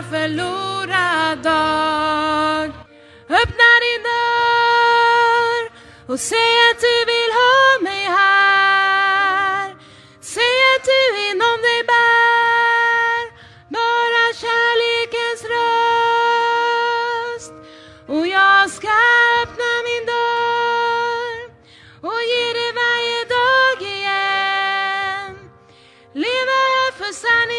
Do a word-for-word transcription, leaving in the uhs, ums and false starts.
förlorad dag. Öppna din dörr och säg att du vill ha mig här. Säg att du inom dig bär bara kärlekens röst. Och jag ska öppna min dörr och ge dig varje dag igen. Leva för sanning